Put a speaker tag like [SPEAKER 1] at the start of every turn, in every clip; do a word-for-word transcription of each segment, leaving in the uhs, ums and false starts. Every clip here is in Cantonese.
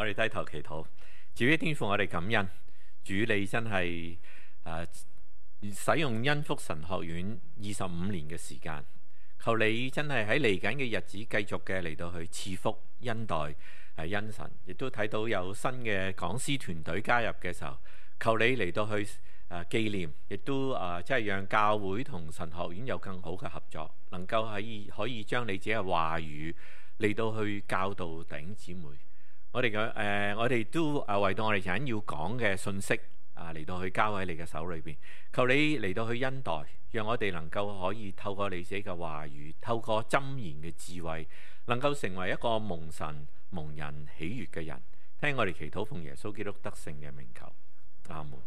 [SPEAKER 1] 我哋低頭祈禱。主嘅天父，我哋感恩。主你真係誒、呃、使用恩福神學院二十五年嘅時間，求你真係喺嚟緊嘅日子繼續嘅嚟到去賜福恩待誒恩神，亦都睇到有新嘅講師團隊加入嘅時候，求你嚟到去誒、呃、紀念，亦都誒即係讓教會同神學院有更好嘅合作，能夠可以可以將你自己嘅話語嚟到去教導弟兄姊妹。我哋嘅誒，我哋都誒為到我哋陣間要講嘅信息啊，嚟到去交喺你嘅手裏邊。求你嚟到去恩待，讓我哋能夠可以透過你自己嘅話語，透過箴言嘅智慧，能夠成為一個蒙神蒙人喜悅嘅人。聽我哋祈禱，奉耶穌基督得勝嘅名求，阿門。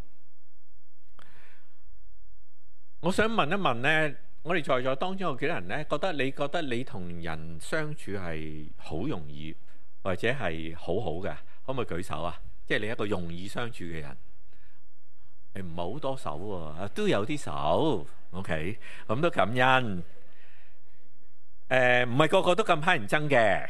[SPEAKER 1] 我想問一問呢，我哋在座當中有幾多人呢？覺得你覺得你同人相處係好容易？或者係好好嘅，可唔可以舉手啊？即係你一個容易相處嘅人，誒唔係好多手喎，都有啲手。OK，咁都感恩。誒唔係個個都咁乞人憎嘅。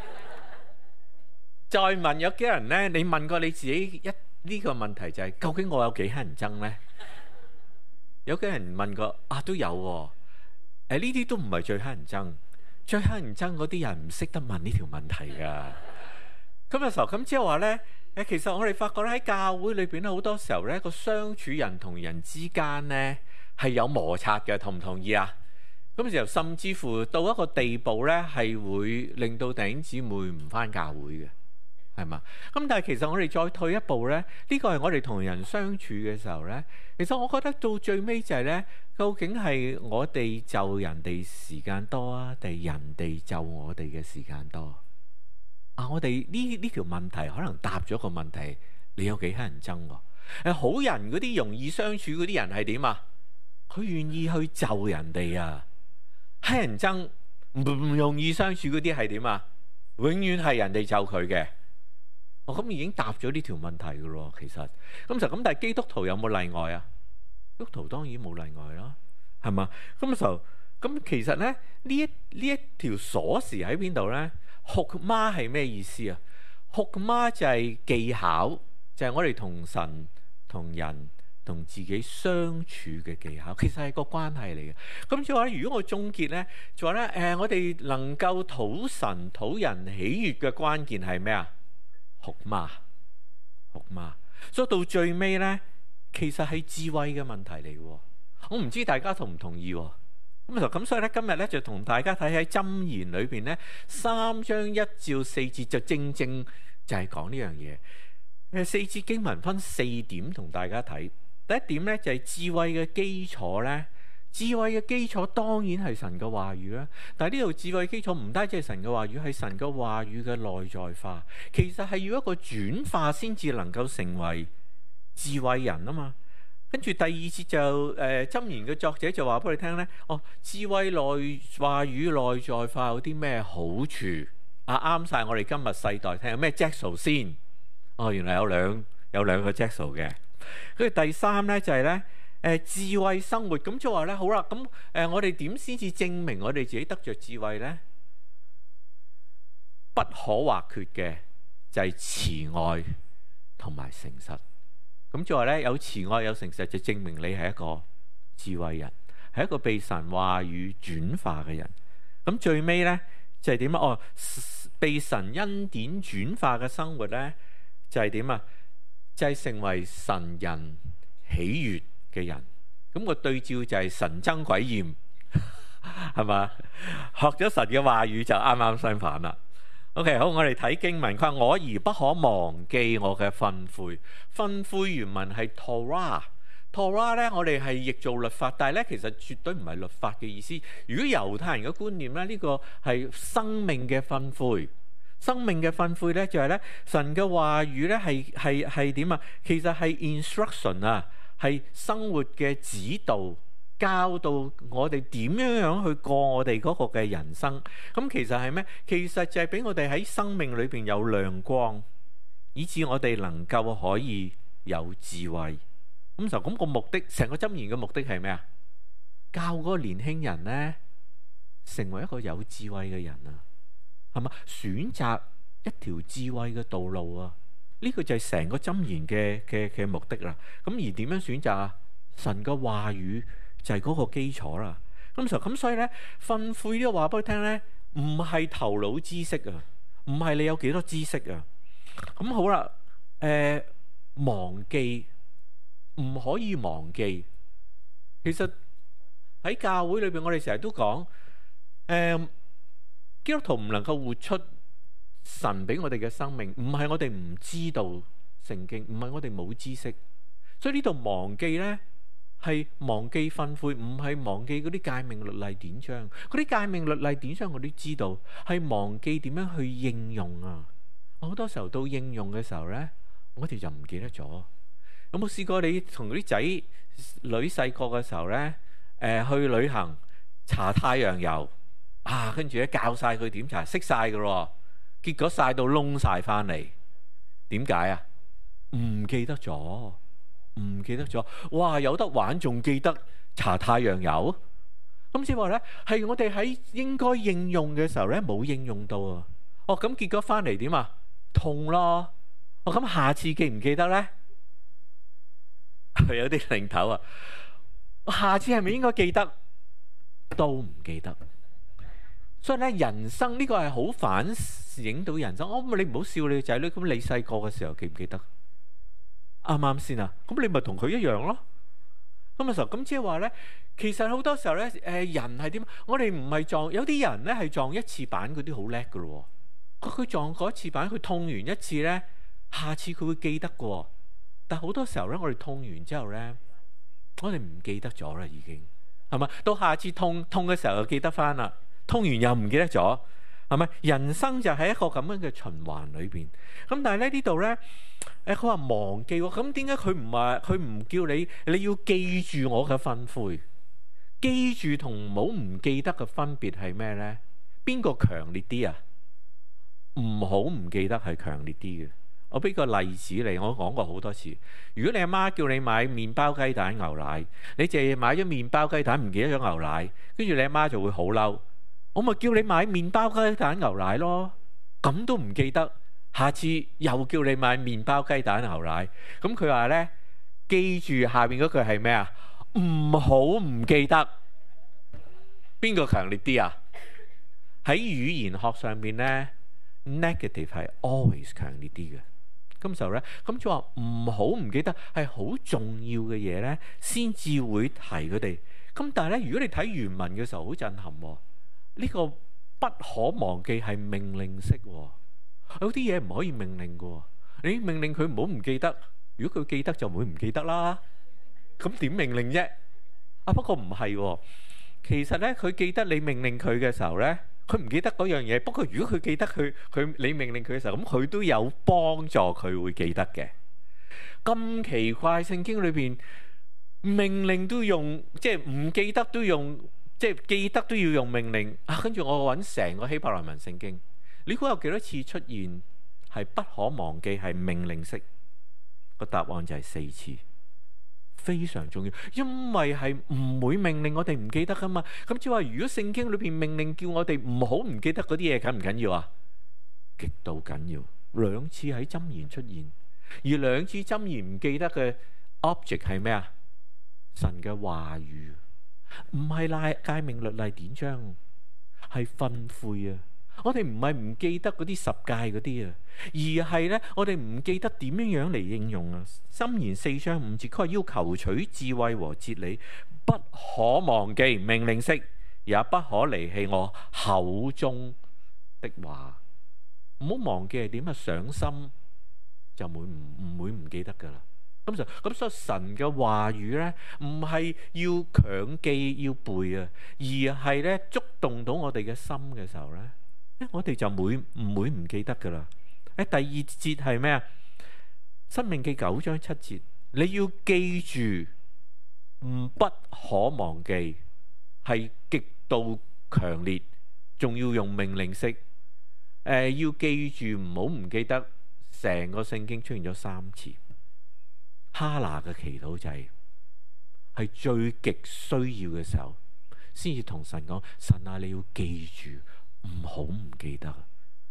[SPEAKER 1] 再問有幾多人呢？你問過你自己一呢個問題就係：究竟我有幾乞人憎呢？有幾人問過啊？都有喎。誒呢啲都唔係最乞人憎。最乞人憎嗰啲人唔識得問呢條問題㗎。咁有時候咁即係話呢，誒其實我哋發覺咧喺教會裏邊咧好多時候呢個相處人同人之間呢係有摩擦嘅，同唔同意啊？咁時候甚至乎到一個地步呢係會令到弟兄姊妹唔返教會嘅，係嘛？咁但係其實我哋再退一步呢，呢個係我哋同人相處嘅時候呢，其實我覺得到最尾就係呢。究竟係我哋就人哋時間多啊，定係人哋就我哋嘅時間多啊？我哋呢呢條問題可能答咗個問題，你有幾乞人憎喎？誒，好人嗰啲容易相處嗰啲人係點啊？佢願意去就人哋啊。乞人憎唔唔容易相處嗰啲係點啊？永遠係人哋就佢嘅。哦，咁已經答咗呢條問題噶咯，其實咁就咁。但係基督徒有冇例外啊？基督徒當然冇例外啦，係嘛？咁就咁其實咧，呢一呢一條鎖匙喺邊度咧？Chokmah係咩意思啊？Chokmah就係技巧，就係、是、我哋同神、同人、同自己相處嘅技巧，其實係個關係嚟嘅。咁即係話，如果我總結咧，就話咧，誒、呃，我哋能夠討神、討人喜悅嘅關鍵係咩啊？Chokmah，Chokmah，所以到最尾咧。其實係智慧嘅問題嚟喎，我唔知大家同唔同意喎。咁就咁，所以咧今日咧就同大家睇喺箴言裏邊咧三章一至四節，就正正就係講呢樣嘢。誒四節經文分四點同大家睇。第一點咧就係智慧嘅基礎咧，智慧嘅基礎當然係神嘅話語啦。但係呢度智慧基礎唔單止係神嘅話語，係神嘅話語嘅內在化。其實係要一個轉化先至能夠成為智慧人啊嘛。跟住第二節就誒箴言嘅作者就話俾你聽咧，哦，智慧內話語內在化有啲咩好處啊？啱晒我哋今日世代聽有咩 Jackson 先？哦，原來有兩有兩個 Jackson 嘅。跟住第三咧就係咧誒智慧生活，咁即係話咧好啦，咁誒、呃、我哋點先至證明我哋自己得着智慧咧？不可或缺嘅就係慈愛同埋誠實。咁就話咧，有慈愛有誠實，就證明你係一個智慧人，係一個被神話語轉化嘅人。咁最尾咧就係點啊？哦，被神恩典轉化嘅生活咧，就係點啊？就係、是、成為神人喜悅嘅人。咁、那個對照就係神憎鬼厭，係嘛？學咗神嘅話語就啱啱相反啦。OK， 好，我哋睇經文，佢話我兒不可忘記我嘅訓誨。訓誨原文係 Torah，Torah 咧我哋係譯做律法，但係咧其實絕對唔係律法嘅意思。如果猶太人嘅觀念咧，呢、這個係生命嘅訓誨。生命嘅訓誨咧就係、是、咧神嘅話語咧係係係點啊？其實係 instruction 啊，係生活嘅指導。教導我哋點樣樣去過我哋嗰個嘅人生，咁其實係咩？其實就係俾我哋喺生命裏邊有亮光，以致我哋能夠可以有智慧。咁就咁個目的，成個箴言嘅目的係咩啊？教嗰個年輕人呢，成為一個有智慧嘅人啊，係嘛？選擇一條智慧嘅道路啊！呢、這個就係成個箴言嘅嘅嘅目的啦。咁而點樣選擇啊？神嘅話語就係嗰個基礎啦。咁就咁，所以咧，訓誨呢個話俾佢聽咧，唔係頭腦知識啊，唔係你有幾多知識啊。咁好啦，誒、呃，忘記唔可以忘記。其實喺教會裏邊，我哋成日都講，誒、呃，基督徒唔能夠活出神俾我哋嘅生命，唔係我哋唔知道聖經，唔係我哋冇知識。所以呢度忘記咧，係忘記訓誨，唔係忘記嗰啲誡命律例典章。嗰啲誡命律例典章我都知道，係忘記點樣去應用啊！好多時候到應用嘅時候咧，我哋就唔記得咗。有冇試過你同嗰啲仔女細個嘅時候咧，誒、呃、去旅行搽太陽油啊，跟住咧教晒佢點搽，識晒噶咯，結果晒到燶晒翻嚟，點解啊？唔記得咗。唔記得咗，哇！有得玩仲記得搽太陽油，咁即係話咧，係我哋喺應該應用嘅時候咧，冇應用到啊！哦，咁結果翻嚟點啊？痛咯！哦，咁下次記唔記得咧？有啲零頭啊！下次係咪應該記得？都唔記得。所以咧，人生呢個係好反映到人生。我、哦、你唔好笑你仔女，咁你細個嘅時候記唔記得？啱啱先啊？咁你咪同佢一樣咯。咁嘅時候，咁即係話咧，其實好多時候咧，誒、呃、人係點？我哋唔係撞，有啲人咧係撞一次板嗰啲好叻噶咯。佢撞過一次板，佢痛完一次咧，下次佢會記得嘅。但係好多時候咧，我哋痛完之後咧，我哋唔記得咗啦，已經係咪？到下次痛痛嘅時候又記得翻啦，痛完又唔記得咗，係咪？人生就喺一個咁樣嘅循環裏邊。咁但係咧呢度咧。誒佢話忘記喎，咁點解佢唔話佢唔叫你你要記住我嘅訓誨？記住同冇唔記得嘅分別係咩呢？邊個強烈啲啊？唔好唔記得係強烈啲嘅。我俾個例子你，我講過好多次。如果你阿媽叫你買麵包雞蛋牛奶，你淨係買咗麵包雞蛋唔記得咗牛奶，跟住你阿媽就會好嬲。我咪叫你買麵包雞蛋牛奶咯，咁都唔記得。下次又叫你買麵包雞蛋牛奶，咁佢話呢，記住下面嗰句係咩啊？唔好唔記得。邊個強烈啲啊？喺語言學上面呢 negative 係 always 強烈啲嘅。咁就呢，咁就話唔好唔記得係好重要嘅嘢呢，先至會提佢哋。咁但係呢，如果你睇原文嘅時候好震撼喎，呢個不可忘記係命令式喎。有啲嘢唔可以命令嘅，你命令佢唔好唔記得，如果佢記得就唔會唔記得啦。咁點命令啫？啊，不過唔係，其實咧佢記得你命令佢嘅時候咧，佢唔記得嗰樣嘢。不過如果佢記得佢佢你命令佢嘅時候，咁佢都有幫助佢會記得嘅。咁奇怪，聖經裏邊命令都用，即係唔記得都用，即係記得都要用命令啊。跟住我揾成個希伯來文聖經。你估有幾多次出現係不可忘記係命令式？個答案就係四次，非常重要，因為係唔會命令我哋唔記得噶嘛。咁即係話，如果聖經裏邊命令叫我哋唔好唔記得嗰啲嘢，緊唔緊要啊？極度緊要。兩次喺箴言出現，而兩次箴言唔記得嘅 object 係咩啊？神嘅話語，唔係賴誡命律例典章，係訓誨啊！我哋唔係唔記得嗰啲十誡嗰啲啊，而係咧我哋唔記得點樣樣嚟應用啊。箴言四章五節，佢話要求取智慧和哲理，不可忘記命令式，也不可離棄我口中的話。唔好忘記係點啊？上心就會唔唔會唔記得噶啦。咁就咁，所以神嘅話語咧，唔係要強記要背啊，而係咧觸動到我哋嘅心嘅時候咧。我哋就會唔會唔記得噶啦？喺第二節係咩啊？申命記九章七節，你要記住，唔不可忘記，係極度強烈，仲要用命令式。誒、呃，要記住，唔好唔記得。成個聖經出現咗三次。哈拿嘅祈禱就係、是、係最極需要嘅時候，先至同神講：神啊，你要記住。唔好唔記得，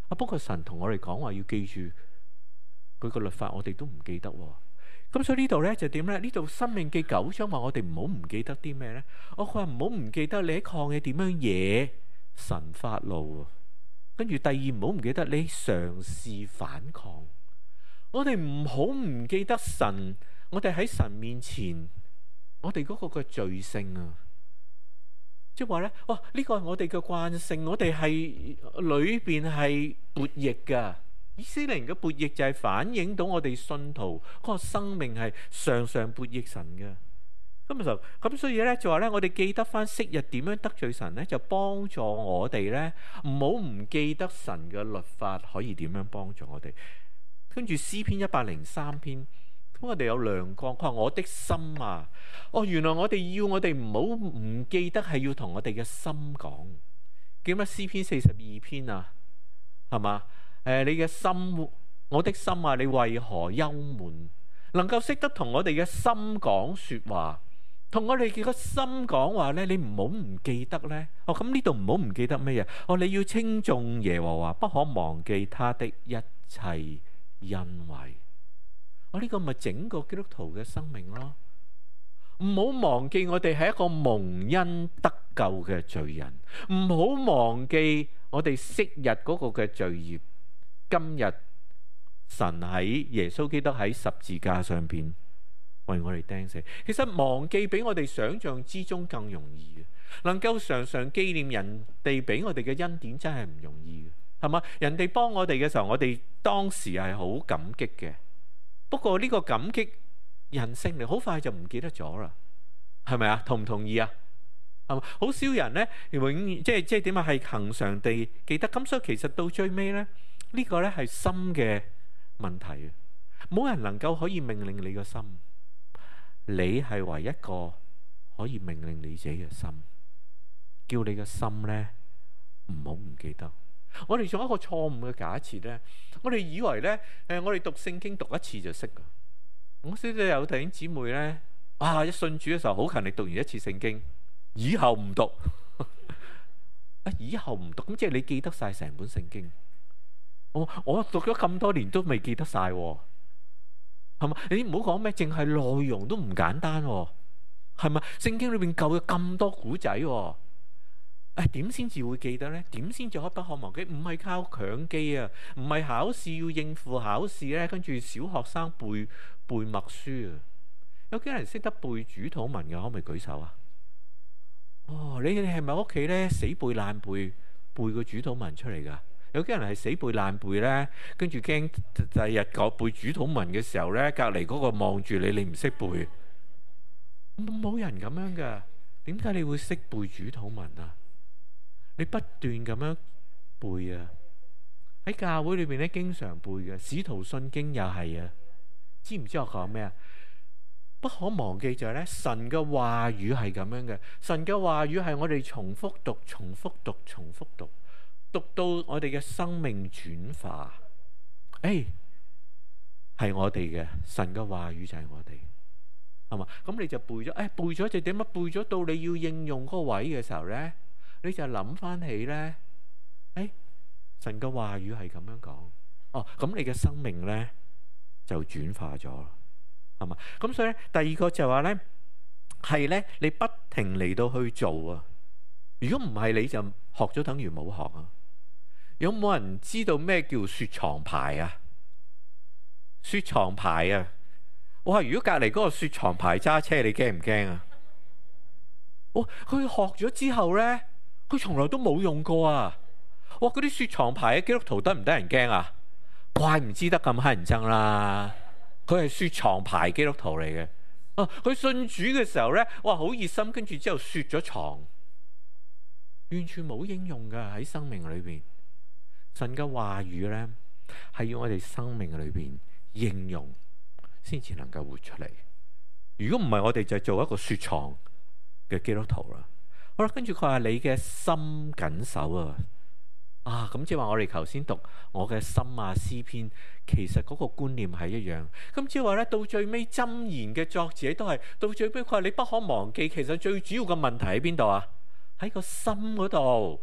[SPEAKER 1] 啊，不過神同我哋講話要記住佢個律法，我哋都唔記得喎。咁所以呢度呢，就點呢？呢度申命記九章話我哋唔好唔記得啲咩呢？我佢話唔好唔記得你喺曠野點樣惹神發怒，跟住第二唔好唔記得你嘗試反抗。我哋唔好唔記得神，我哋喺神面前，我哋嗰個嘅罪性啊，即係話呢，哇！呢個係我哋嘅慣性，我哋係裏邊係悖逆噶。以色列人嘅悖逆就係反映到我哋信徒嗰個生命係常常悖逆神嘅。咁就咁，所以咧就話咧，我哋記得翻昔日點樣得罪神咧，就幫助我哋咧唔好唔記得神嘅律法可以點樣幫助我哋。跟住詩篇一百零三篇，咁我哋有亮光，佢話我的心啊，哦，原來我哋要我哋唔好唔記得係要同我哋嘅心講。記唔記得詩篇四十二篇啊？係嘛？誒、呃，你嘅心，我的心啊，你為何憂悶？能夠識得同我哋嘅心講說話，同我哋嘅心講話咧，你唔好唔記得咧。哦，咁呢度唔好唔記得咩嘢？哦，你要稱頌耶和華，不可忘記他的一切恩惠。哦，呢個咪整個基督徒嘅生命咯。唔好忘記我哋係一個蒙恩得救嘅罪人，唔好忘記我哋昔日嗰個嘅罪孽。今日神喺耶穌基督喺十字架上邊為我哋釘死。其實忘記比我哋想象之中更容易嘅，能夠常常紀念人哋俾我哋嘅恩典真係唔容易嘅，係嘛？人哋幫我哋嘅時候，我哋當時係好感激嘅。不過呢個感激人性嚟，好快就唔記得咗啦，係咪啊？同唔同意啊？係嘛？好少人呢，永遠即係即係點啊？係恆常地記得。咁所以其實到最尾呢。呢個咧係心嘅問題啊！冇人能夠可以命令你個心，你係唯一一個可以命令你自己嘅心，叫你嘅心咧唔好唔記得。我哋仲有一個錯誤嘅假設咧，我哋以為咧誒，我哋讀聖經讀一次就識噶。我識得有弟兄姊妹咧，啊一信主嘅時候好勤力讀完一次聖經，以後唔讀啊，以後唔讀咁即係你記得晒成本聖經。我我讀咗咁多年都未記得晒，係嘛？你唔好講咩，淨係內容都唔簡單，係咪？聖經裏邊舊有咁多古仔，誒，點先至會記得呢？點先至可不可忘記？唔係靠強記啊，唔係考試要應付考試咧，跟住小學生背背默書啊。有幾人識得背主禱文嘅？可唔可以舉手啊？哦，你哋係咪屋企咧死背爛背背個主禱文出嚟噶？有啲人係死背爛背咧，跟住驚第日講背主禱文嘅時候咧，隔離嗰個望住你，你唔識背，冇人咁樣噶。點解你會識背主禱文啊？你不斷咁樣背啊！喺教會裏邊咧，經常背嘅《使徒信經》又係啊。知唔知我講咩啊？不可忘記就係咧，神嘅話語係咁樣嘅。神嘅話語係我哋重複讀、重複讀、重複讀。讀到我哋嘅生命轉化，誒，係我哋嘅神嘅話語就係我哋，係嘛？咁你就背咗，誒，背咗就點啊？背咗到你要應用嗰個位嘅時候咧，你就諗翻起咧，誒，神嘅話語係咁樣講，哦，咁你嘅生命咧就轉化咗啦，係嘛？咁所以咧，第二個就係話咧，係咧，你不停嚟到去做啊！如果唔係，你就學咗等於冇學啊！有冇人知道咩叫雪藏牌啊？雪藏牌啊！哇！如果隔離嗰個雪藏牌揸車，你驚唔驚啊？哇！佢學咗之後咧，佢從來都冇用過啊！哇！嗰啲雪藏牌嘅基督徒得唔得人驚啊？怪唔知得咁乞人憎啦！佢係雪藏牌基督徒嚟嘅。啊！佢信主嘅時候咧，哇！好熱心，跟住之後雪咗藏，完全冇應用㗎喺生命裏邊。神嘅話語咧，係要我哋生命裏邊應用，先至能夠活出嚟。如果唔係，我哋就做一個雪藏嘅基督徒啦。好啦，跟住佢話你嘅心謹守啊，啊咁即係話我哋頭先讀我嘅心啊詩篇，其實嗰個觀念係一樣。咁即係話咧，到最尾箴言嘅作者都係到最尾佢話你不可忘記。其實最主要嘅問題喺邊度啊？喺個心嗰度。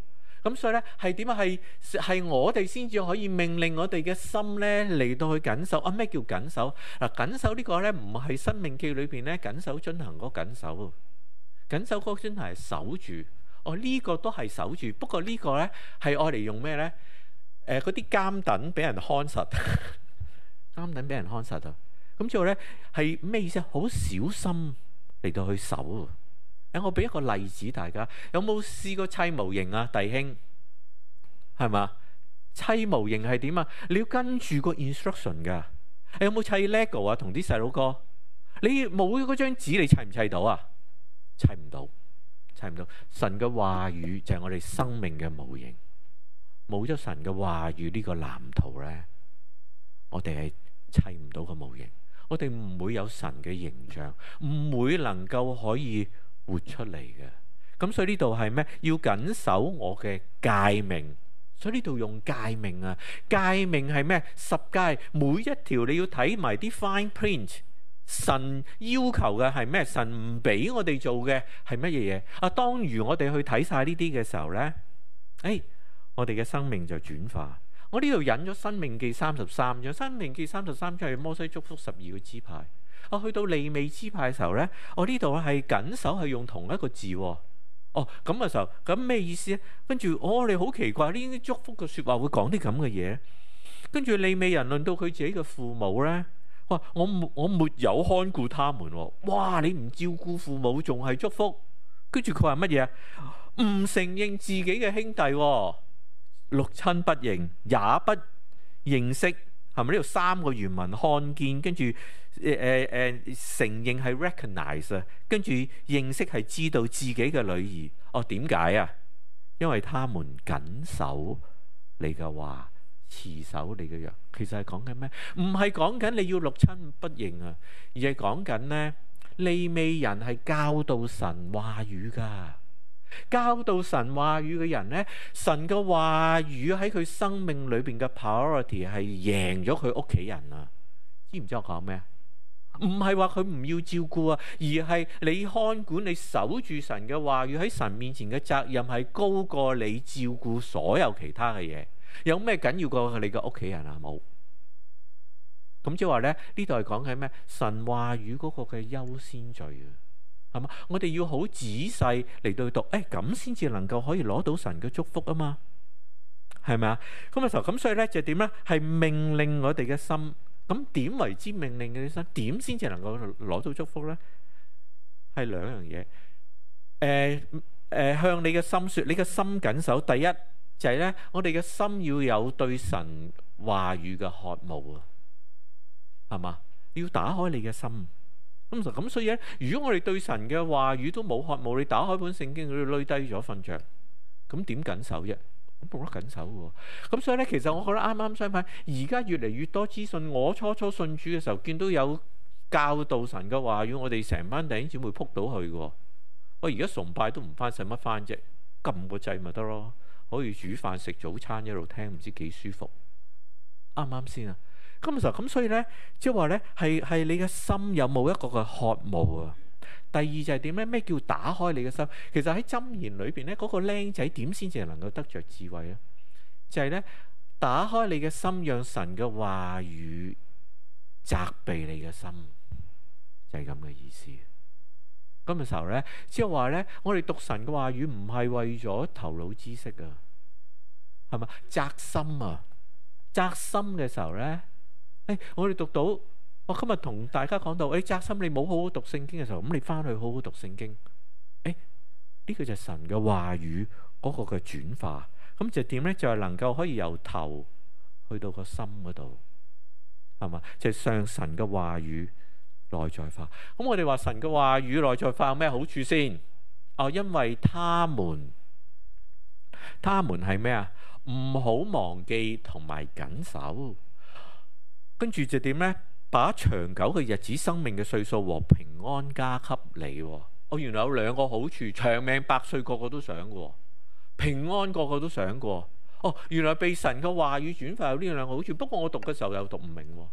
[SPEAKER 1] 咁所以咧係點啊？係係我哋先至可以命令我哋嘅心咧嚟到去緊守啊！咩叫緊守？嗱，緊守呢個咧唔係申命記裏邊咧緊守遵行嗰緊守，緊守嗰真係守住。哦，呢個都係守住，不過呢個咧係愛嚟用咩咧？誒，嗰啲監躉俾人看實，監躉俾人看實啊！咁之後咧係咩意思？好小心嚟到去守。誒，我俾一個例子，大家有冇試過砌模型啊？弟兄，係嘛？砌模型係點啊？你要跟住個 instruction 㗎。你有冇砌 Lego 啊？同啲細佬哥，你冇嗰張紙，你砌唔砌到啊？砌唔到，砌唔到。神嘅話語就係我哋生命嘅模型。冇咗神嘅話語呢個藍圖咧，我哋係砌唔到個模型。我哋唔會有神嘅形象，唔會能夠可以活出嚟嘅。咁所以呢度係咩？要謹守我嘅誡命。所以呢度用誡命啊，誡命係咩？十誡每一條你要睇埋啲 fine print。神要求嘅係咩？神唔俾我哋做嘅係乜嘢嘢啊？當如我哋去睇晒呢啲嘅時候咧，誒，我哋嘅生命就轉化。我呢度引咗《申命記》三十三章，《申命記》三十三章係摩西祝福十二個支派。我去到利未支派嘅時候咧，我呢度係緊守係用同一個字。哦，咁嘅時候，咁咩意思咧？跟住，哦，你好奇怪，呢啲祝福嘅説話會講啲咁嘅嘢。跟住利未人論到佢自己嘅父母咧，哇！我我沒有看顧他們喎。哇！你唔照顧父母仲係祝福？跟住佢話乜嘢啊？唔承認自己嘅兄弟喎。六親不認，也不認識，係咪呢度三個原文？看見，跟住誒誒誒承認係 recognize 啊，跟住認識係知道自己嘅女兒。哦，點解啊？因為他們謹守你嘅話，持守你嘅約。其實係講緊咩？唔係講緊你要六親不認啊，而係講緊呢，利未人係教導神話語噶。教導神話語嘅人呢，神嘅話語喺佢生命裏邊嘅 priority 係贏咗佢屋企人啊！知唔知我講咩啊？唔係話佢唔要照顧啊，而係你看管、你守住神嘅話語喺神面前嘅責任係高過你照顧所有其他嘅嘢。有咩緊要過你嘅屋企人啊？冇。咁即係話咧，呢度係講緊咩？神話語嗰個嘅優先序啊！係嘛？我哋要好仔細嚟到讀，誒咁先至能夠可以攞到神嘅祝福啊嘛，係咪啊？咁嘅時候，咁所以咧就點咧？係命令我哋嘅心。咁點為之命令嘅心？點先至能夠攞到祝福咧？係兩樣嘢。誒、呃、誒、呃，向你嘅心説，你嘅心緊守。第一就係、是、咧，我哋嘅心要有對神話語嘅渴慕啊，係嘛？要打開你嘅心。咁咁所以咧，如果我哋對神嘅話語都冇渴慕，你打開本聖經，佢都攣低咗瞓着，咁點緊守啫？咁冇得緊守喎。咁所以咧，其實我覺得啱啱相反，而家越嚟越多資訊。我初初信主嘅時候，見到有教導神嘅話語，我哋成班弟兄姊妹撲到去嘅。我而家崇拜都唔翻，使乜翻啫？撳個掣咪得咯，可以煮飯食早餐一路聽，唔知幾舒服。啱唔啱先啊？咁就咁，所以咧，即係話咧，係係你嘅心有冇一個嘅渴慕啊？第二就係點咧？咩叫打開你嘅心？其實喺箴言裏邊咧，嗰個僆仔點先至能夠得着智慧咧？就係咧，打開你嘅心，讓神嘅話語責備你嘅心，就係咁嘅意思。咁嘅時候咧，即係話咧，我哋讀神嘅話語唔係為咗頭腦知識啊，係嘛？扎心啊，扎心嘅時候咧。誒、哎，我哋讀到，我今日同大家講到，誒，扎心你冇好好讀聖經嘅時候，咁你翻去好好讀聖經。誒、哎，呢、這個就係神嘅話語嗰個嘅轉化，咁就點咧？就係、是、能夠可以由頭去到個心嗰度，係嘛？就係、是、上神嘅話語內在化。咁我哋話神嘅話語內在化有咩好處先？哦，因為他們，他們係咩啊？唔好忘記同埋謹守。跟住就點呢？把長久嘅日子、生命嘅歲數和平安加給你。哦，原來有兩個好處：長命百歲，個個都想嘅；平安，個個都想嘅。哦，原來被神嘅話語轉化有呢兩個好處。不過我讀嘅時候又讀唔明。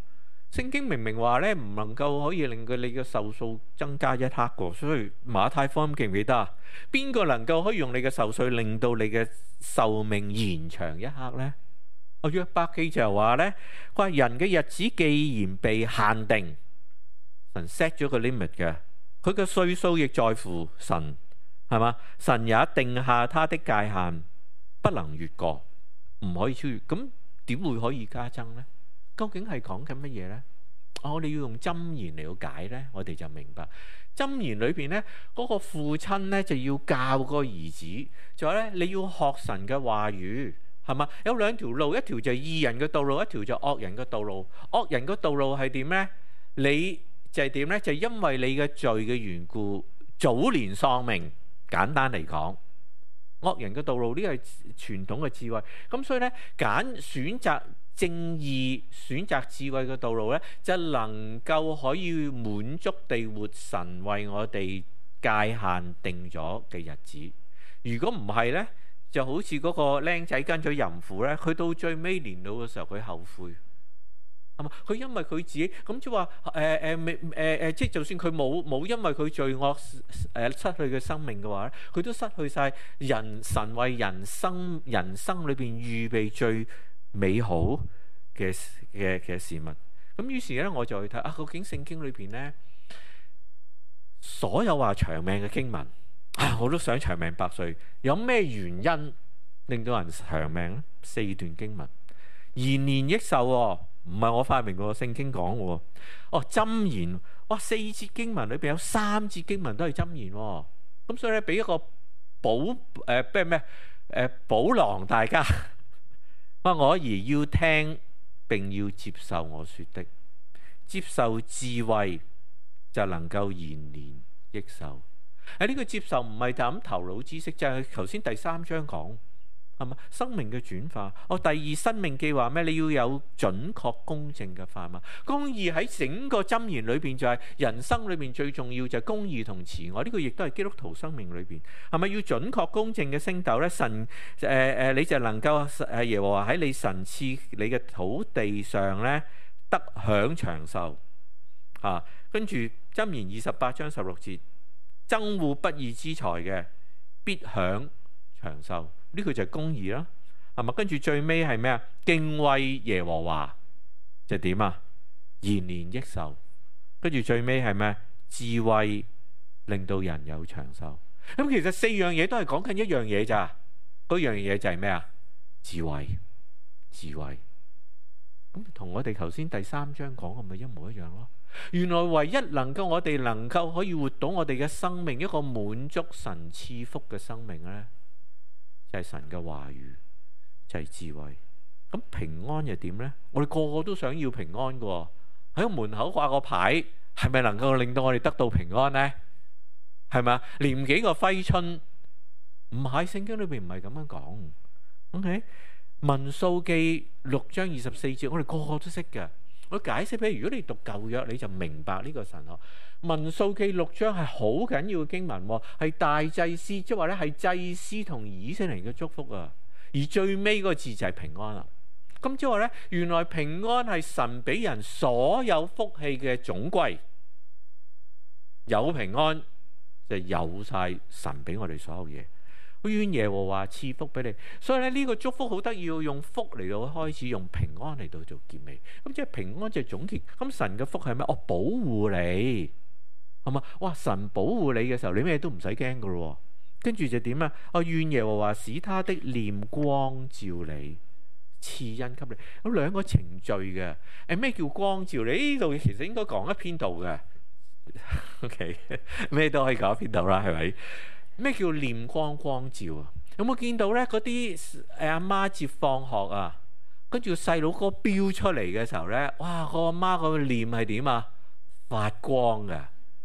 [SPEAKER 1] 聖經明明話咧，唔能夠可以令佢你嘅壽數增加一刻嘅，所以馬太福音記唔記得啊？邊個能夠可以用你嘅壽數令到你嘅壽命延長一刻呢？我約伯記就話咧，佢話人嘅日子既然被限定，神 set 咗個 limit 嘅，佢嘅歲數亦在乎神，係嘛？神也定下他的界限，不能越過，唔可以超越。咁點會可以加增呢？究竟係講緊乜嘢呢？我哋要用箴言嚟到解呢，我哋就明白箴言裏邊呢，嗰個父親呢就要教個兒子，就話咧你要學神嘅話語，係嘛？有兩條路，一條就係義人嘅道路，一條就係惡人嘅道路。惡人嘅道路係點呢？你就係點呢？就係因為你嘅罪嘅緣故，早年喪命。簡單嚟講，惡人嘅道路呢個係傳統嘅智慧。咁所以呢，揀選擇正義、選擇智慧嘅道路呢，就能夠可以滿足地活神為我哋界限定咗嘅日子。如果唔係呢，就好似嗰個僆仔跟咗淫婦呢，佢到最尾年老嘅時候，佢後悔。佢因為佢自己咁即係話誒誒誒誒，即係就算佢冇冇因為佢罪惡誒、呃、失去嘅生命嘅話咧，佢都失去晒人神為人生人生裏邊預備最美好嘅嘅嘅事物。咁於是咧，我就去睇啊，究竟聖經裏邊咧所有話長命嘅經文啊，我都想長命百歲，有咩原因令到人長命咧？四段經文，延年益壽喎。唔係我發明個聖經講喎，哦箴言，哇四節經文裏邊有三節經文都係箴言喎，咁所以咧俾一個寶誒咩咩誒寶囊大家，話我兒要聽並要接受我說的，接受智慧就能夠延年益壽。喺呢個接受唔係就咁頭腦知識，就係頭先第三章講。係嘛？生命嘅轉化。哦，第二生命記話咩？你要有準確公正嘅法嘛。公義喺整個箴言裏邊就係人生裏邊最重要就係公義同慈愛。呢個亦都係基督徒生命裏邊係咪要準確公正嘅升斗咧？神誒誒、呃，你就能夠誒耶和華喺你神賜你嘅土地上咧得享長壽啊。跟住箴言二十八章十六節，憎惡不義之財嘅必享長壽。呢個就係公義啦，係嘛？跟住最尾係咩啊？敬畏耶和華就點啊？延年益壽。跟住最尾係咩？智慧令到人有長壽。咁其實四樣嘢都係講緊一樣嘢咋？嗰樣嘢就係咩啊？智慧，智慧。咁同我哋頭先第三章講嘅咪一模一樣咯。原來唯一能夠我哋能夠可以活到我哋嘅生命一個滿足神賜福嘅生命咧，就係神嘅話語，就係智慧。咁平安又點呢？我哋個個都想要平安嘅，喺個門口掛個牌，係咪能夠令到我哋得到平安呢？係咪啊？念幾個揮春，唔係，聖經裏邊唔係咁樣講。OK，民數記六章二十四節，我哋個個都識嘅。我解釋俾你，如果你讀舊約，你就明白呢個神學。民數記六章係好緊要嘅經文，係大祭司，即係話咧係祭司同以色列人嘅祝福啊。而最尾嗰個字就係平安啦。咁即係話咧，原來平安係神俾人所有福氣嘅總歸。有平安就有晒神俾我哋所有嘢。願耶和華賜福俾你，所以咧呢個祝福好得意，要用福嚟到開始，用平安嚟到做結尾。咁即係平安就係總結。咁神嘅福係咩？哦，保護你，係嘛？哇！神保護你嘅時候，你咩都唔使驚噶咯。跟住就點啊？哦，願耶和華使他的臉光照你，賜恩給你。有兩個程序嘅。誒，咩叫光照你？呢度其實應該講一篇道嘅。OK， 咩都可以講一篇道啦，係咪？咩叫臉光光照啊？有冇見到咧？嗰啲誒阿媽接放學啊，跟住細佬哥飆出嚟嘅時候咧，哇！個阿媽個臉係點啊？發光嘅。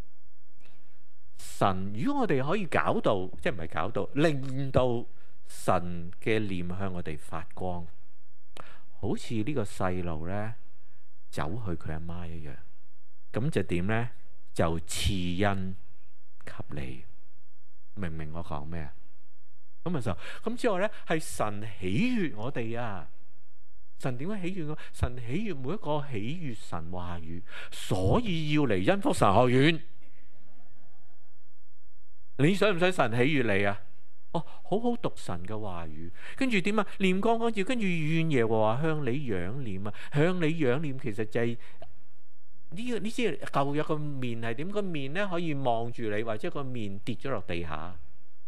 [SPEAKER 1] 神，如果我哋可以搞到，即係唔係搞到，令到神嘅臉向我哋發光，好似呢個細路咧走去佢阿媽一樣，咁就點咧？就賜恩給你。明唔明我講咩啊？咁啊就咁之後咧，係神喜悅我哋啊！ 神點解喜悅我？神喜悅每一個喜悅神話語，所以要嚟恩福神學院。你想唔想神喜悅你啊？哦，好好讀神嘅話語，跟住點啊？念光光照，跟住願耶和華向你仰念啊！向你仰念其實就係呢個呢啲舊約個面係點？個面咧可以望住你，或者個面跌咗落地下。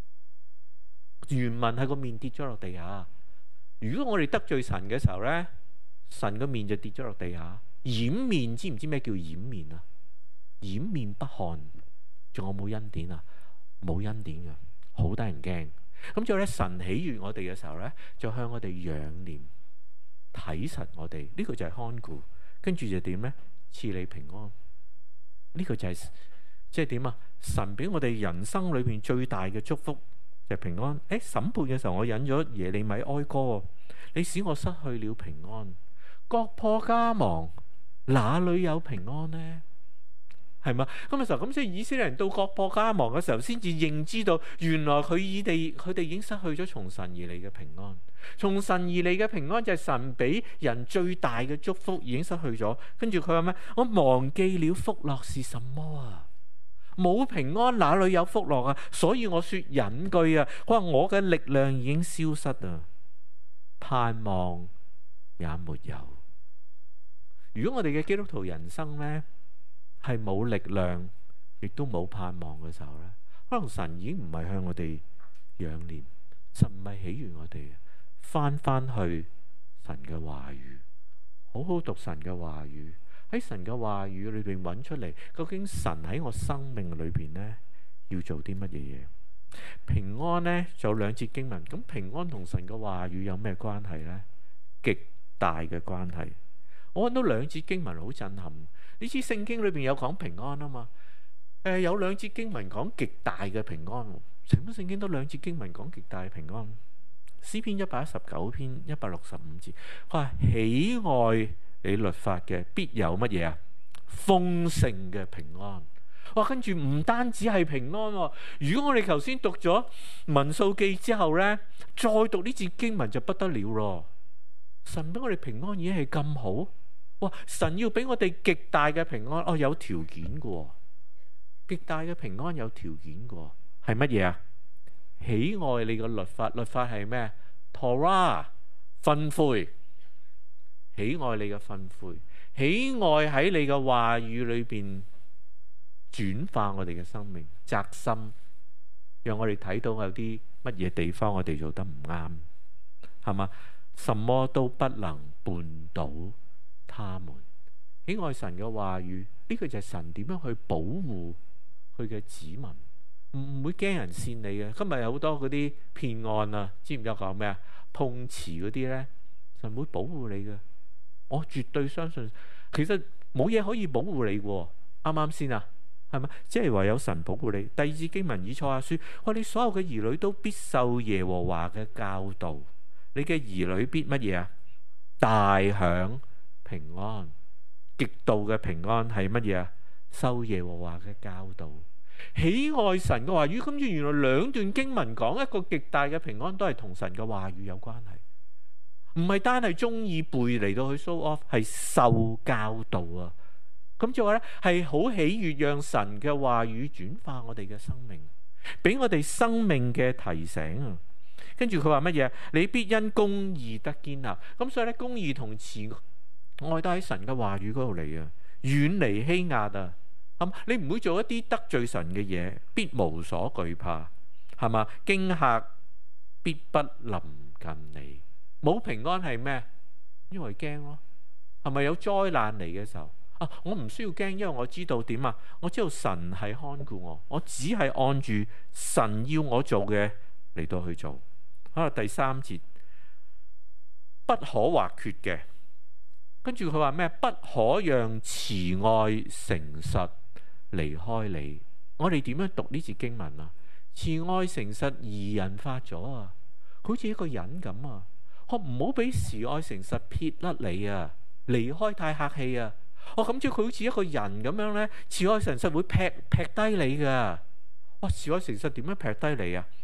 [SPEAKER 1] 原文係個面跌咗落地下。如果我哋得罪神嘅時候咧，神個面就跌咗落地下。掩面，知唔知咩叫掩面啊？掩面不看，仲有冇恩典啊？冇恩典嘅，好得人驚。咁之後咧，神喜悅我哋嘅時候咧，就向我哋仰念，睇實我哋。呢個就係看顧，跟住就點咧？賜你平安。呢個就係即係點啊？神俾我哋人生裏邊最大嘅祝福就係平安。誒，審判嘅時候我引咗耶利米哀歌，你使我失去了平安，國破家亡，哪裏有平安呢？係嘛？咁嘅時候，咁即係以色列人到國破家亡嘅時候，先至認知到原來佢哋佢哋已經失去咗從神而嚟嘅平安。從神而嚟嘅平安就係神俾人最大嘅祝福，已經失去咗。跟住佢話咩？我忘記了福樂是什麼啊！冇平安，哪裏有福樂啊？所以我說隱居啊！佢話我嘅力量已經消失啊，盼望也沒有。如果我哋嘅基督徒人生呢，係冇力量，亦都冇盼望嘅時候咧，可能神已經唔係向我哋仰念，神唔係喜悅我哋。翻翻去神嘅話語，好好讀神嘅話語，喺神嘅話語裏邊揾出嚟，究竟神喺我生命裏邊咧要做啲乜嘢嘢？平安咧就有兩節經文，咁平安同神嘅話語有咩關係咧？極大嘅關係。我揾到兩節經文好震撼。呢次聖經裏邊有講平安啊嘛，誒、呃、有兩節經文講極大嘅平安，成本聖經都兩節經文講極大嘅平安。詩篇一百一十九篇一百六十五節，佢話喜愛你律法嘅必有乜嘢啊？豐盛嘅平安。哇，跟住唔單止係平安，哦，如果我哋頭先讀咗民數記之後呢，再讀呢節經文就不得了咯。神俾我哋平安已經係咁好。哇！神要俾我哋極大嘅平安，哦，有條件嘅，極大嘅平安有條件嘅，係乜嘢啊？喜愛你個律法，律法係咩？Torah，訓誨，喜愛你嘅訓誨，喜愛喺你嘅話語裏邊轉化我哋嘅生命，扎心，讓我哋睇到有啲乜嘢地方我哋做得唔啱，係嘛？什麼都不能絆倒他們。喜愛神嘅話語，呢個就係神點樣去保護佢嘅子民，唔會驚人騙你嘅。今日有好多嗰啲騙案啊，知唔知我講咩啊？碰瓷嗰啲呢，神會保護你嘅。我絕對相信，其實冇嘢可以保護你嘅，啱啱先啊？係咪？即係唯有神保護你。第二節經文以賽亞書，我哋所有嘅兒女都必受耶和華嘅教導，你嘅兒女必乜嘢啊？大享平安，極度嘅平安係乜嘢啊？受耶和華嘅教導，喜愛神嘅話語。咁原來兩段經文講一個極大嘅平安，都係同神嘅話語有關係，唔係單係中意背嚟到去 show off， 係受教導啊。咁就話咧，係好喜悅讓神嘅話語轉化我哋嘅生命，俾我哋生命嘅提醒啊。跟住佢話乜嘢？你必因公義得堅立。咁所以咧，公義同慈愛都喺神嘅話語嗰度嚟啊，遠離欺壓啊。咁你唔會做一啲得罪神嘅嘢，必無所懼怕，係嘛？驚嚇必不臨近你。冇平安係咩？因為驚咯。係咪有災難嚟嘅時候啊？我唔需要驚，因為我知道點啊？我知道神係看顧我，我只係按住神要我做嘅嚟到去做。啊，第三節不可或缺嘅，跟住佢話咩？不可讓慈愛誠實離開你。我哋點樣讀呢節經文啊？慈愛誠實擬人化咗啊，好似一個人咁啊。我唔好俾慈愛誠實撇甩你啊，離開太客氣啊。我咁即係佢好似一個人咁樣呢，慈愛誠實會劈劈低你噶。哇！慈愛誠實點樣劈低你啊？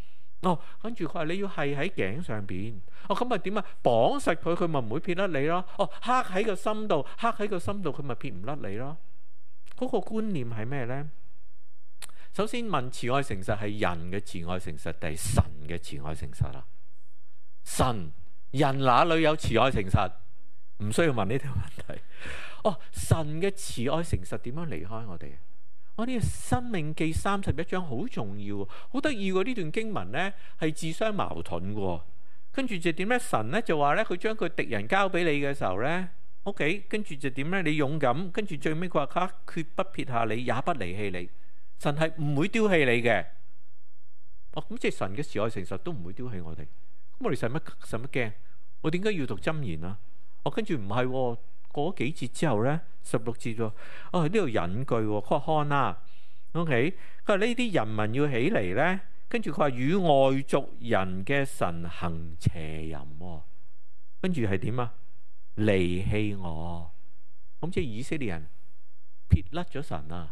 [SPEAKER 1] 哦，跟住佢話你要係喺頸上邊。哦，咁咪點啊？綁實佢，佢咪唔會撇甩你咯。哦，刻喺個心度，刻喺個心度，佢咪撇唔甩你咯。嗰個觀念係咩呢？首先問慈愛誠實係人嘅慈愛誠實定係神嘅慈愛誠實啊？神，人哪裏有慈愛誠實？唔需要問呢條問題。哦，神嘅慈愛誠實點樣離開我哋？我呢個申命記三十一章好重要，好得意喎！呢段經文呢係自相矛盾嘅。跟住就點呢？神呢就話呢，佢將佢敵人交俾你嘅時候呢 OK， 跟住就點呢？你勇敢，跟住最尾佢話他決不撇下你，也不離棄你。神係唔會丟棄你嘅。哦，咁即係神嘅慈愛誠實都唔會丟棄我哋。咁我哋使乜使乜驚？我點解要讀箴言啊？我跟住唔係喎。過咗幾節之後呢，十六節喎，哦呢度引句喎，佢話看啊 ，OK，佢話呢啲人民要起嚟呢，跟住佢話與外族人嘅神行邪淫喎，跟住係點啊？離棄我，咁即係以色列人撇甩咗神啊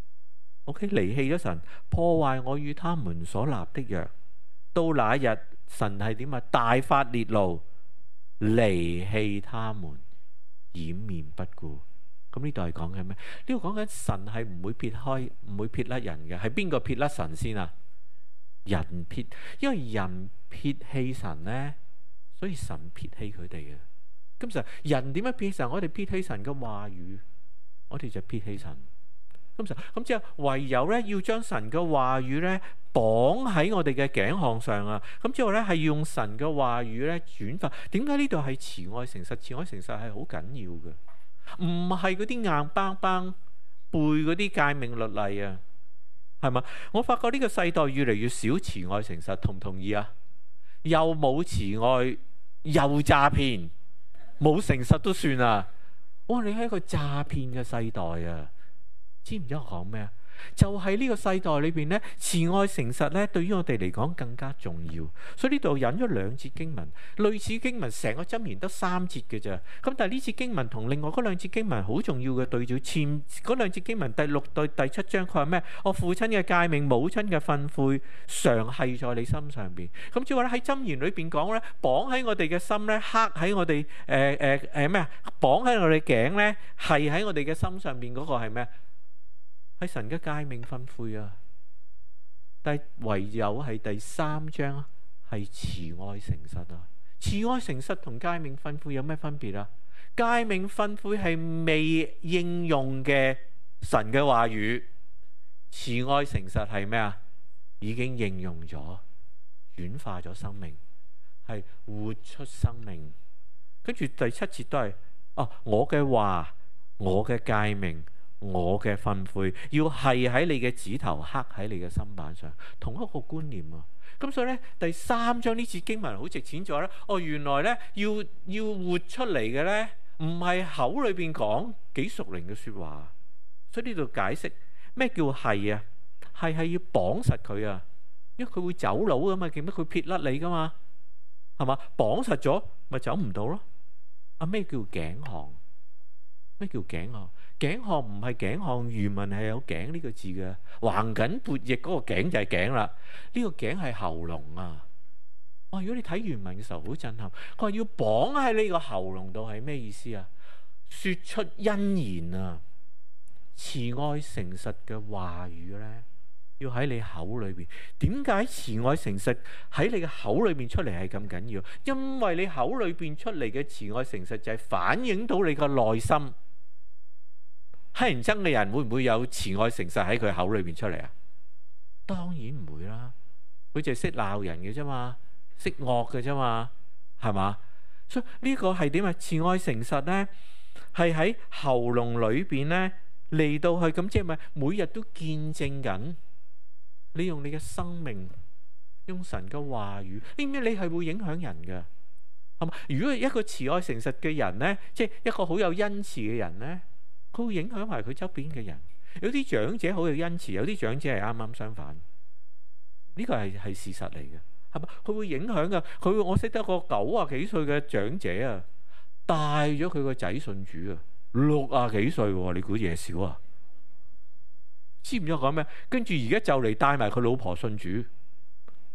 [SPEAKER 1] ，OK， 離棄咗神，破壞我與他們所立的約，到那日神係點啊？大發烈怒，離棄他們。掩面不顧，咁呢度係講緊咩？呢度講緊神係唔會撇開，唔會撇甩人嘅。係邊個撇甩神先啊？人撇，因為人撇棄神呢，所以神撇棄佢哋嘅。咁就人點樣撇神？我哋撇棄神嘅話語，我哋就撇棄神。咁就咁之後，唯有咧要將神嘅話語咧綁喺我哋嘅頸項上啊！咁之後咧係用神嘅話語咧轉化。點解呢度係慈愛誠實？慈愛誠實係好緊要嘅，唔係嗰啲硬邦邦背嗰啲誡命律例啊，係嘛？我發覺呢個世代越嚟越少慈愛誠實，同唔同意啊？又冇慈愛，又詐騙，冇誠實都算啊！哇！你係一個詐騙嘅世代啊！知唔知我講咩啊？就係、是、呢個世代裏邊咧，慈愛誠實咧，對於我哋嚟講更加重要。所以呢度引咗兩節經文，類似經文成個箴言得三節嘅咋。咁但係呢節經文同另外嗰兩節經文好重要嘅對照。前嗰兩節經文第六對第七章佢話咩？我父親嘅誡命，母親嘅訓誨，常繫在你心上邊。咁即係話咧喺箴言裏邊講咧，綁喺我哋嘅心咧，刻喺我哋誒誒誒咩啊？綁喺我哋頸咧，係喺我哋嘅心上邊嗰個係咩？係神嘅誡命訓誨啊，但係唯有係第三章係慈愛誠實啊。慈愛誠實同誡命訓誨有咩分別啊？誡命訓誨係未應用嘅神嘅話語，慈愛誠實係咩啊？已經應用咗，轉化咗生命，係活出生命。跟住第七節都係哦，我嘅話，我嘅誡命。我嘅訓誨要係喺你嘅指頭，刻喺你嘅心板上，同一個觀念啊。咁所以咧，第三章呢節經文好值錢咗咧。哦，原來咧要要活出嚟嘅咧，唔係口裏邊講幾屬靈嘅說話。所以呢度解釋咩叫係啊？係係要綁實佢啊，因為佢會走佬噶嘛，見到佢撇甩你噶嘛，係嘛？綁實咗咪走唔到咯。啊，咩叫頸項？咩叫頸項？頸項唔係頸項，原文係有頸呢個字嘅，橫緊撥翼嗰個頸就係頸啦。呢個頸係喉嚨啊！哇！如果你睇原文嘅時候好震撼，佢話要綁喺呢個喉嚨度係咩意思啊？說出恩言啊！慈愛誠實嘅話語咧，要喺你口裏邊。點解慈愛誠實喺你嘅口裏邊出嚟係咁緊要？因為你口裏邊出嚟嘅慈愛誠實就係反映到你個內心。乞人憎嘅人會唔會有慈愛誠實喺佢口裏邊出嚟啊？當然唔會啦，佢就係識鬧人嘅啫嘛，識惡嘅啫嘛，係嘛？所以呢個係點啊？慈愛誠實咧，係喺喉嚨裏邊咧嚟到去咁，即係咪每日都見證緊？你用你嘅生命，用神嘅話語，呢咩你係會影響人嘅，係嘛？如果一個慈愛誠實嘅人咧，即係一個好有恩慈嘅人咧。佢會影響埋佢周邊嘅人。有啲長者好有恩慈，有啲長者係啱啱相反。呢個係係事實嚟嘅，係嘛？佢會影響噶。佢會我識得個九啊幾歲嘅長者啊，帶咗佢個仔信主啊，六啊幾歲喎？你估嘢少啊？知唔知我講咩？跟住而家就嚟帶埋佢老婆信主。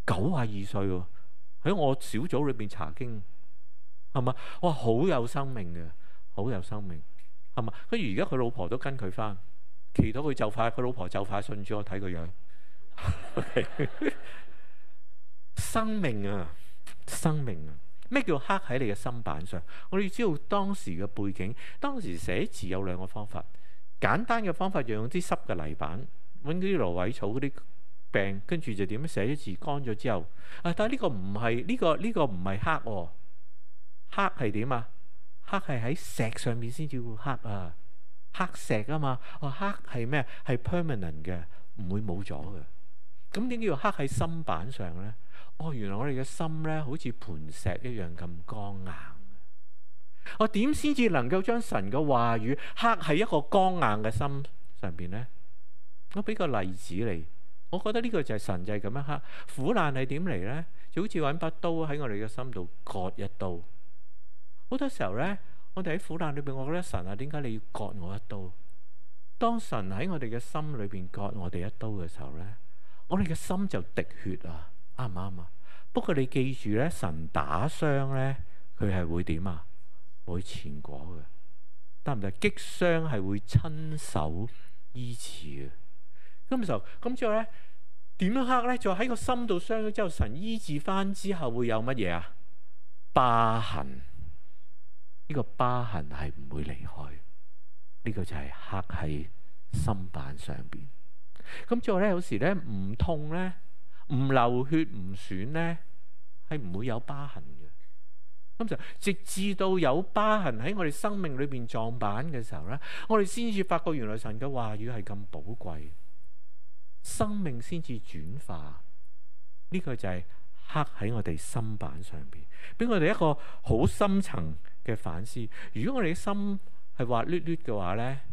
[SPEAKER 1] 九廿二歲喎，喺我小組裏邊查經，係嘛？哇，好有生命嘅，好有生命，係嘛？跟住而家佢老婆都跟佢翻，祈禱佢就快，佢老婆就快信主，我睇個樣。生命啊，生命啊！咩叫刻喺你嘅心板上？我哋要知道當時嘅背景。當時寫字有兩個方法，簡單嘅方法就用啲濕嘅泥板，揾啲蘆葦草嗰啲柄，跟住就點樣寫咗字，乾咗之後，啊！但係呢個唔係呢個呢、呢個唔係刻喎，刻係點啊？刻係喺石上面先至會刻啊，刻石啊嘛。哦，刻係咩？係 permanent 嘅，唔會冇咗嘅。咁點解要刻喺心板上咧？哦，原來我哋嘅心咧，好似磐石一樣咁剛硬。我點先至能夠將神嘅話語刻喺一個剛硬嘅心上邊咧？我俾個例子你，我覺得呢個就係神就係咁樣刻。苦難係點嚟咧？就好似揾把刀喺我哋嘅心度割一刀。好多時候咧，我哋喺苦難裏邊，我覺得神啊，點解你要割我一刀？當神喺我哋嘅心裏邊割我哋一刀嘅時候咧，我哋嘅心就滴血啊，啱唔啱啊？不過你記住咧，神打傷咧，佢係會點啊？會前果嘅，得唔得？擊傷係會親手醫治嘅。咁時候，咁之後咧，點樣刻咧？就喺個心度傷咗之後，神醫治翻之後會有乜嘢啊？疤痕。呢個疤痕係唔會離開。呢個就係刻喺心板上邊。咁之後咧，有時咧唔痛咧，唔流血唔損咧，係唔會有疤痕嘅。咁就直至到有疤痕喺我哋生命裏邊撞板嘅時候咧，我哋先至發覺原來神嘅話語係咁寶貴，生命先至轉化。呢個就係刻喺我哋心板上邊，俾我哋一個好深層嘅反思。如果我哋嘅心係滑捋捋嘅話咧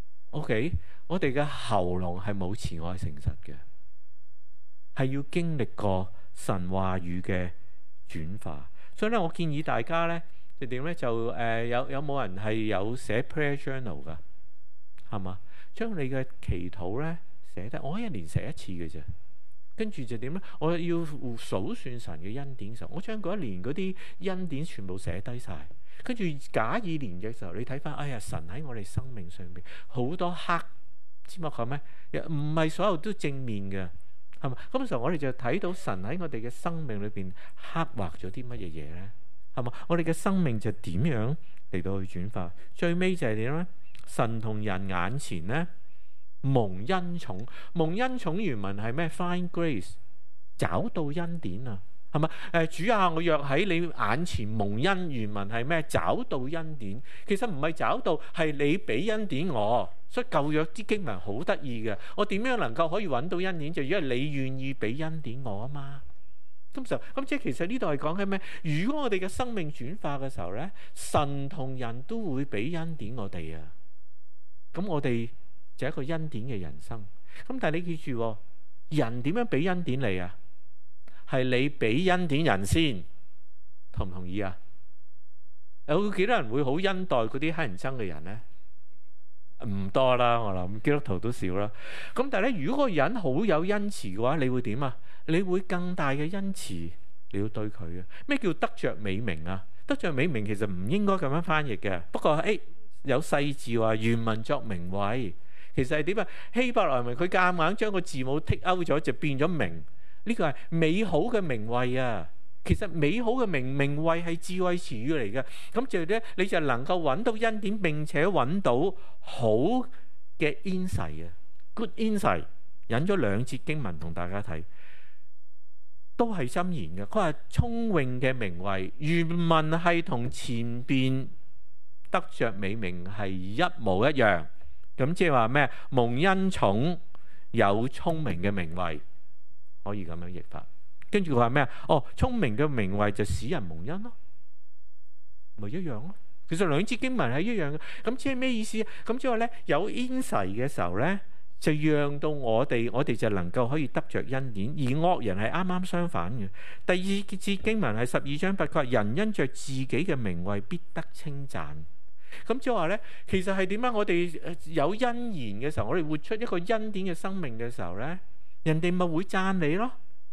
[SPEAKER 1] ，OK， 我哋嘅喉嚨係冇慈愛誠實嘅，係要經歷過神話語嘅轉化。所以咧，我建議大家咧，就點咧就誒、呃、有有冇人係有寫 prayer journal 噶，係嘛？將你嘅祈禱咧寫得，我一年寫一次嘅啫。跟住就點咧？我要數算神嘅恩典嘅時候，我將嗰一年嗰啲恩典全部寫低晒。跟住假以年嘅時候，你睇翻，哎呀，神喺我哋生命上邊好多黑，知乜講咩？唔係所有都正面嘅，係嘛？咁時候我哋就睇到神喺我哋嘅生命裏邊刻畫咗啲乜嘢嘢咧？係嘛？我哋嘅生命就點樣嚟到去轉化？最尾就係點咧？神同人眼前咧蒙恩寵，蒙恩寵原文係咩 ？Find grace， 找到恩典啊！係嘛？誒，主啊，我若喺你眼前蒙恩，原文係咩？找到恩典。其實唔係找到，係你俾恩典我。所以舊約啲經文好得意嘅。我點樣能夠可以揾到恩典？就因為你願意俾恩典我啊嘛。咁就咁即係其實呢度係講緊咩？如果我哋嘅生命轉化嘅時候咧，神同人都會俾恩典我哋啊。咁我哋就係一個恩典嘅人生。咁但係你記住，人點樣俾恩典你啊？係你俾恩典人先，同唔同意啊？有幾多人會好恩待嗰啲乞人憎嘅人呢？唔多啦，我諗基督徒都少啦。咁但係咧，如果個人好有恩慈嘅話，你會點啊？你會更大嘅恩慈你要對佢啊？咩叫得着美名啊？得着美名其實唔應該咁樣翻譯嘅。不過誒、哎，有細字話原文作名位，其實係點啊？希伯來文佢夾硬將個字母剔勾咗，就變咗名。呢個係美好嘅名位啊！其實美好嘅名名位係智慧詞語嚟嘅。咁就咧，你就能夠揾到恩典，並且揾到好嘅 insight 啊 ，good insight。引咗兩節經文同大家睇，都係箴言嘅。佢話聰穎嘅名位，原文係同前邊得着美名係一模一樣。咁即係話咩？蒙恩寵有聰明嘅名位。可以咁樣譯法，跟住佢話咩啊？哦，聰明嘅名位就使人蒙恩咯，咪一樣咯。其實兩節經文係一樣嘅。咁即係咩意思？咁即係話咧，有 insight 嘅時候咧，就讓到我哋，我哋就能夠可以得着恩典。而惡人係啱啱相反嘅。第二節經文係十二章八節，人因着自己嘅名位必得稱讚。咁即係話咧，其實係點樣？我哋有恩言嘅時候，我哋活出一個恩典嘅生命嘅時候咧，人哋咪會讚你咯，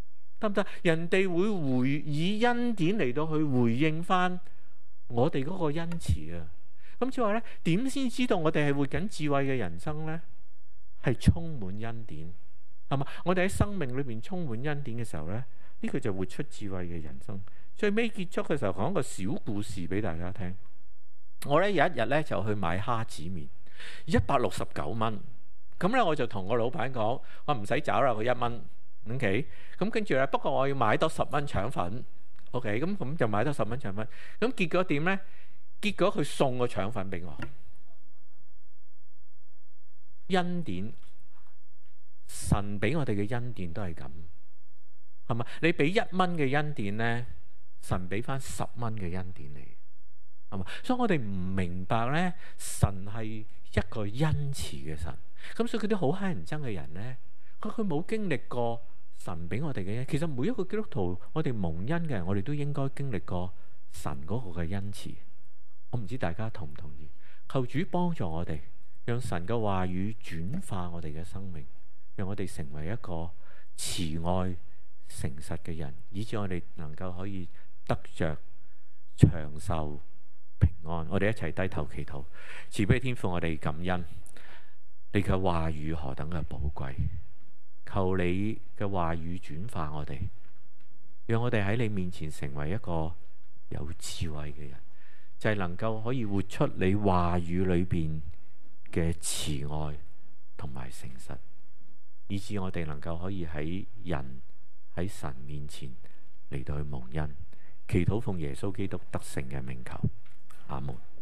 [SPEAKER 1] 得唔得？人哋會回以恩典嚟到去回應翻我哋嗰個恩慈啊！咁即係話咧，點先知道我哋係活緊智慧嘅人生咧？係充滿恩典，係嘛？我哋喺生命裏邊充滿恩典嘅時候咧，呢個就活出智慧嘅人生。最尾結束嘅時候，講一個小故事俾大家聽。我咧有一日咧就去買蝦子麵，一百六十九蚊。咁咧我就同我老闆講：我唔使找啦，佢一蚊。OK，咁跟住咧，不過我要買多十蚊腸粉。OK，咁咁就買多十蚊腸粉。咁結果點咧？結果佢送個腸粉俾我。恩典，神俾我哋嘅恩典都係咁，係嘛？你俾一蚊嘅恩典咧，神俾翻十蚊嘅恩典你，係嘛？所以我哋唔明白咧，神係一個恩慈嘅神。咁所以佢啲好乞人憎嘅人咧，佢佢冇經歷過神俾我哋嘅恩。其實每一個基督徒，我哋蒙恩嘅人，我哋都應該經歷過神嗰個嘅恩慈。我唔知大家同唔同意？求主幫助我哋，讓神嘅話語轉化我哋嘅生命，讓我哋成為一個慈愛誠實嘅人，以致我哋能夠可以得着長壽平安。我哋一齊低頭祈禱。慈悲天父，我哋感恩你嘅話語何等嘅寶貴，求你嘅話語轉化我哋，讓我哋喺你面前成為一個有智慧嘅人，就係能夠可以活出你話語裏邊嘅慈愛同埋誠實，以致我哋能夠可以喺人喺神面前嚟到去蒙恩。祈禱奉耶穌基督得勝嘅名求，阿門。